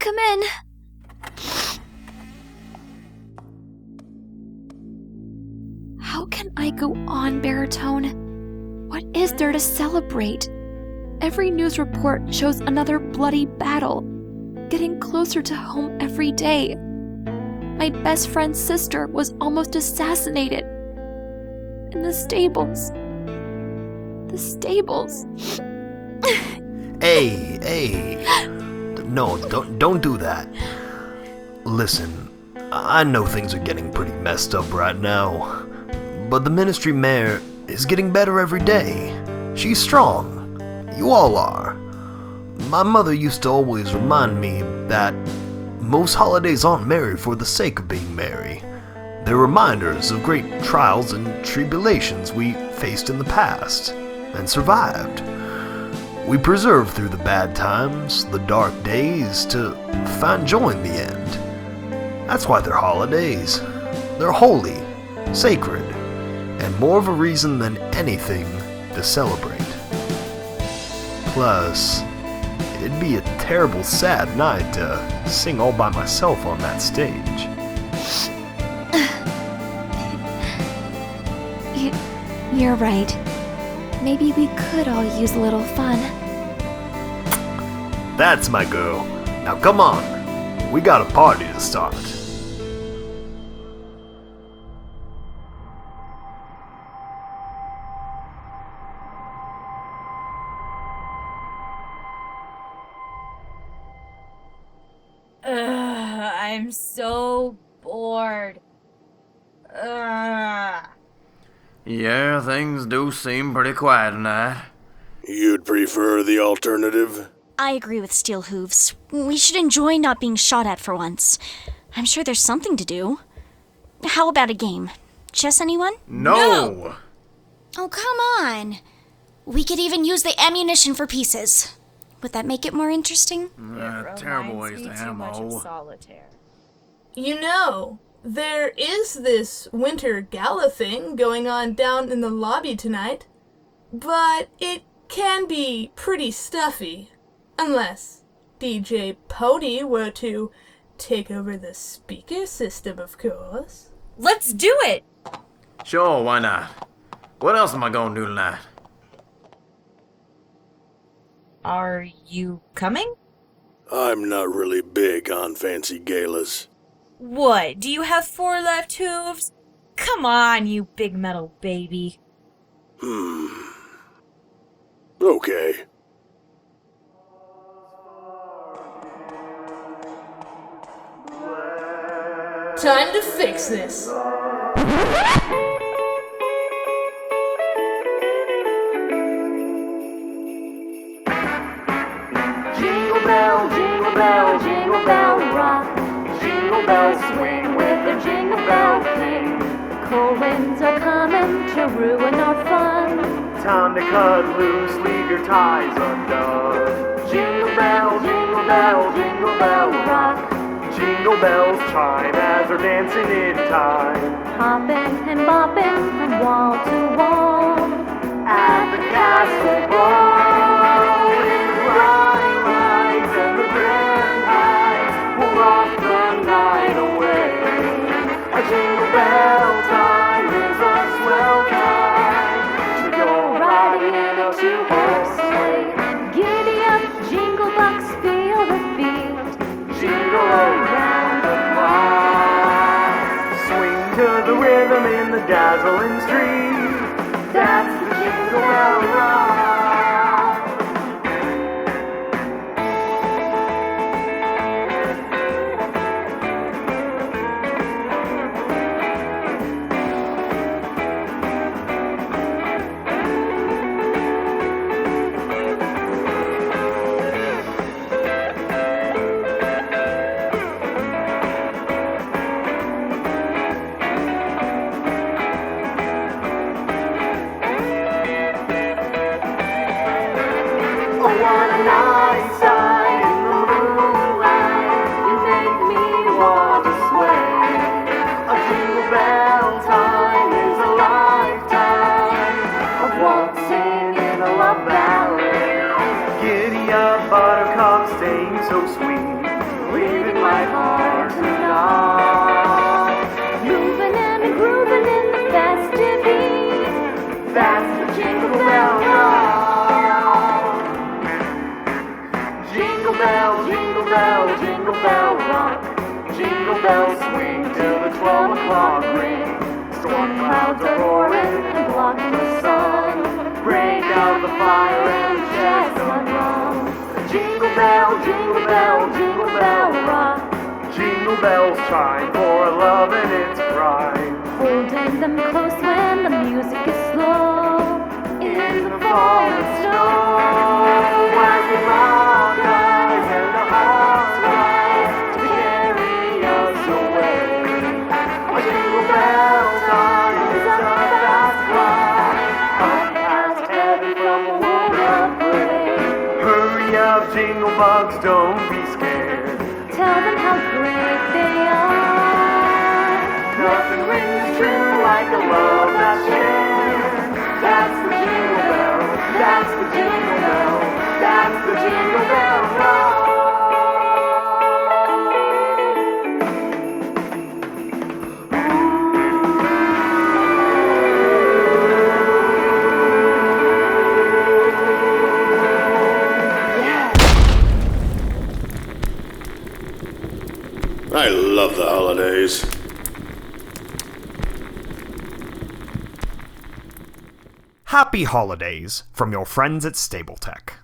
Come in. How can I go on, Baritone? What is there to celebrate? Every news report shows another bloody battle, getting closer to home every day. My best friend's sister was almost assassinated. In the stables. The stables. Hey. No, don't do that. Listen, I know things are getting pretty messed up right now, but the ministry mayor is getting better every day. She's strong. You all are. My mother used to always remind me that most holidays aren't merry for the sake of being merry. They're reminders of great trials and tribulations we faced in the past and survived. We persevere through the bad times, the dark days, to find joy in the end. That's why they're holidays. They're holy, sacred, and more of a reason than anything to celebrate. Plus, it'd be a terrible sad night to sing all by myself on that stage. You're right. Maybe we could all use a little fun. That's my girl. Now come on. We got a party to start. I'm so bored. Yeah, things do seem pretty quiet tonight. You'd prefer the alternative? I agree with Steel Hooves. We should enjoy not being shot at for once. I'm sure there's something to do. How about a game? Chess, anyone? No! Oh, come on. We could even use the ammunition for pieces. Would that make it more interesting? Terrible waste of ammo. Solitaire. You know, there is this winter gala thing going on down in the lobby tonight, but it can be pretty stuffy, unless DJ Pody were to take over the speaker system, of course. Let's do it! Sure, why not? What else am I gonna do tonight? Are you coming? I'm not really big on fancy galas. What, do you have 4 left hooves? Come on, you big metal baby. Okay. Time to fix this. Jingle bell rock. Jingle bells swing with their jingle bell cling. Cold winds are coming to ruin our fun. Time to cut loose, leave your ties undone. Jingle bell, jingle bell rock. Jingle bells chime as they're dancing in time. Hopping and bopping from wall to wall. At the castle ball, in the bright lights and the grand heights, we'll rock the night away. A jingle bell time is a swell time to go riding in a two-horse sleigh. Giddy up, jingle bucks, feel the beat. Jingle around the clock, swing to the rhythm in the dazzling street. That's the jingle bell rock. What a nice sight in the moonlight. You make me want to sway. A jingle bell time is a lifetime of waltzing in a love ballet. Giddy up, buttercup, staying so sweet. We Storm clouds are roaring and blocking the sun. Break out the fire and chestnut rum. Jingle bell, jingle bell rock. Jingle bells chime for love and its pride. Holding them close when the music is slow. In the falling snow. As we rock eyes and the hearts rise to carry us away. A jingle bell time is a fast ride. Up past heaven from a world of gray. Hurry up, jingle bugs, don't be scared. Tell them how great they are. Nothing rings true like a love that's shared. That's the jingle bell, that's the jingle bell, that's the jingle bell rock. I love the holidays. Happy holidays from your friends at Stable Tech.